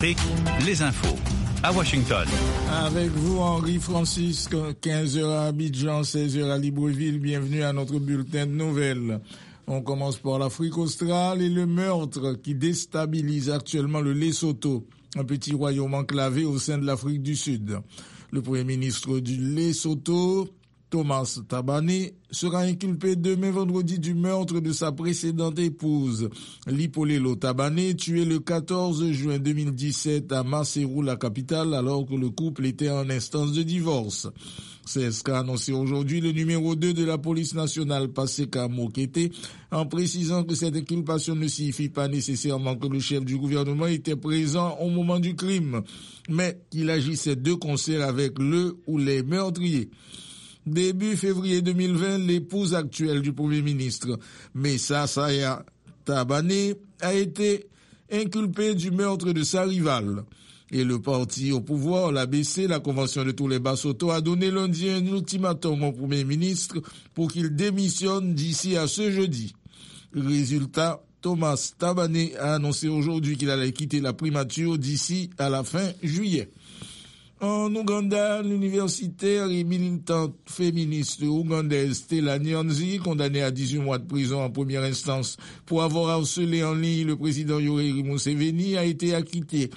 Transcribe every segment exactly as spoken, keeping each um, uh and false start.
Les infos à Washington. Avec vous, Henri Francis, quinze heures à Abidjan, seize heures à Libreville. Bienvenue à notre bulletin de nouvelles. On commence par l'Afrique australe et le meurtre qui déstabilise actuellement le Lesotho, un petit royaume enclavé au sein de l'Afrique du Sud. Le premier ministre du Lesotho, Thomas Thabane, sera inculpé demain vendredi du meurtre de sa précédente épouse, Lipolelo Thabane, tuée le quatorze juin deux mille dix-sept à Maseru, la capitale, alors que le couple était en instance de divorce. C'est ce qu'a annoncé aujourd'hui le numéro deux de la police nationale, Paseka Mokete, en précisant que cette inculpation ne signifie pas nécessairement que le chef du gouvernement était présent au moment du crime, mais qu'il agissait de concert avec le ou les meurtriers. Début février deux mille vingt, l'épouse actuelle du Premier ministre, Messa Saya Thabane, a été inculpée du meurtre de sa rivale. Et le parti au pouvoir, l'A B C, la Convention de tous les Basotho, a donné lundi un ultimatum au Premier ministre pour qu'il démissionne d'ici à ce jeudi. Résultat, Thomas Thabane a annoncé aujourd'hui qu'il allait quitter la primature d'ici à la fin juillet. En Ouganda, l'universitaire et militante féministe ougandaise Stella Nyanzi, condamnée à dix-huit mois de prison en première instance pour avoir harcelé en ligne le président Yoweri Museveni, a été acquittée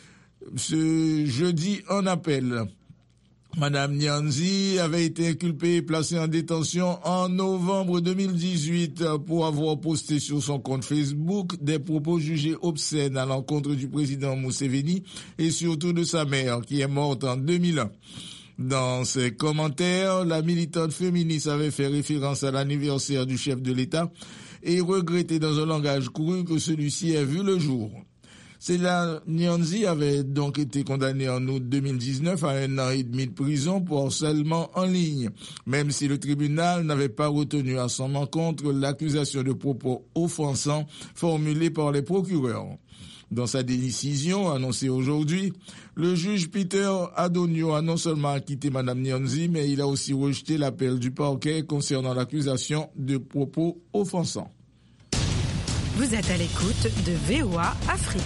ce jeudi en appel. Madame Nyanzi avait été inculpée et placée en détention en novembre deux mille dix-huit pour avoir posté sur son compte Facebook des propos jugés obscènes à l'encontre du président Museveni et surtout de sa mère qui est morte en deux mille un. Dans ses commentaires, la militante féministe avait fait référence à l'anniversaire du chef de l'État et regretté dans un langage couru que celui-ci ait vu le jour. Stella Nyanzi avait donc été condamnée en août deux mille dix-neuf à un an et demi de prison pour harcèlement en ligne, même si le tribunal n'avait pas retenu à son encontre l'accusation de propos offensants formulée par les procureurs. Dans sa décision annoncée aujourd'hui, le juge Peter Adonio a non seulement acquitté Madame Nyanzi, mais il a aussi rejeté l'appel du parquet concernant l'accusation de propos offensants. Vous êtes à l'écoute de V O A Afrique.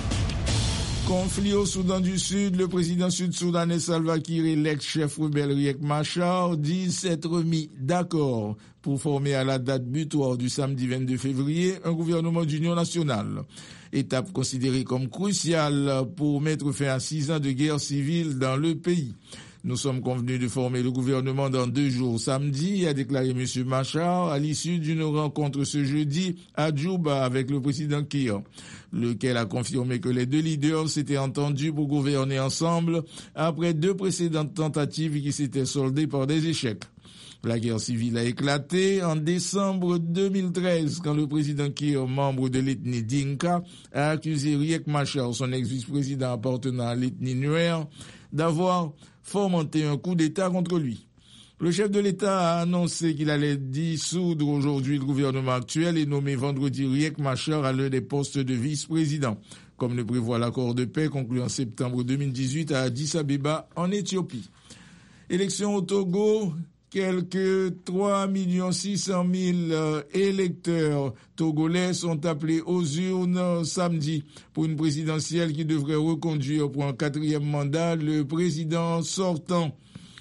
Conflit au Soudan du Sud, le président sud-soudanais Salva Kiir et l'ex-chef rebelle Riek Machar disent s'être mis d'accord pour former à la date butoir du samedi vingt-deux février un gouvernement d'union nationale. Étape considérée comme cruciale pour mettre fin à six ans de guerre civile dans le pays. Nous sommes convenus de former le gouvernement dans deux jours samedi, a déclaré M. Machar à l'issue d'une rencontre ce jeudi à Djouba avec le président Kiir, lequel a confirmé que les deux leaders s'étaient entendus pour gouverner ensemble après deux précédentes tentatives qui s'étaient soldées par des échecs. La guerre civile a éclaté en décembre deux mille treize quand le président Kiir, membre de l'ethnie Dinka, a accusé Riek Machar, son ex-vice-président appartenant à l'ethnie Nuer, d'avoir fomenté un coup d'État contre lui. Le chef de l'État a annoncé qu'il allait dissoudre aujourd'hui le gouvernement actuel et nommer vendredi Riek Machar à l'un des postes de vice-président, comme le prévoit l'accord de paix conclu en septembre deux mille dix-huit à Addis Abeba en Éthiopie. Élection au Togo. Quelques trois millions six cent mille électeurs togolais sont appelés aux urnes samedi pour une présidentielle qui devrait reconduire pour un quatrième mandat le président sortant,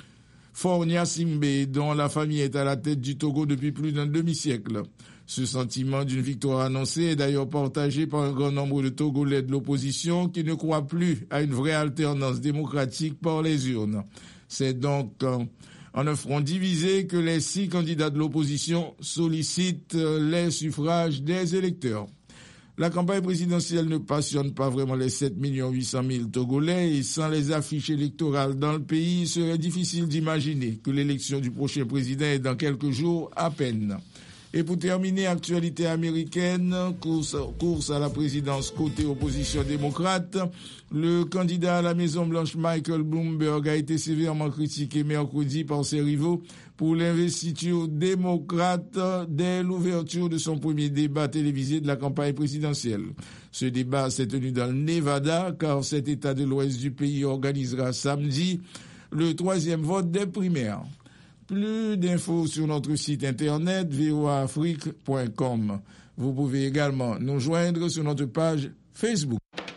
Faure Gnassingbé, dont la famille est à la tête du Togo depuis plus d'un demi-siècle. Ce sentiment d'une victoire annoncée est d'ailleurs partagé par un grand nombre de Togolais de l'opposition qui ne croient plus à une vraie alternance démocratique par les urnes. C'est donc en un front divisé que les six candidats de l'opposition sollicitent les suffrages des électeurs. La campagne présidentielle ne passionne pas vraiment les sept millions huit cent mille Togolais et sans les affiches électorales dans le pays, il serait difficile d'imaginer que l'élection du prochain président est dans quelques jours à peine. Et pour terminer, actualité américaine, course, course à la présidence côté opposition démocrate, le candidat à la Maison-Blanche Michael Bloomberg a été sévèrement critiqué mercredi par ses rivaux pour l'investiture démocrate dès l'ouverture de son premier débat télévisé de la campagne présidentielle. Ce débat s'est tenu dans le Nevada, car cet État de l'ouest du pays organisera samedi le troisième vote des primaires. Plus d'infos sur notre site internet v o a afrique point com. Vous pouvez également nous joindre sur notre page Facebook.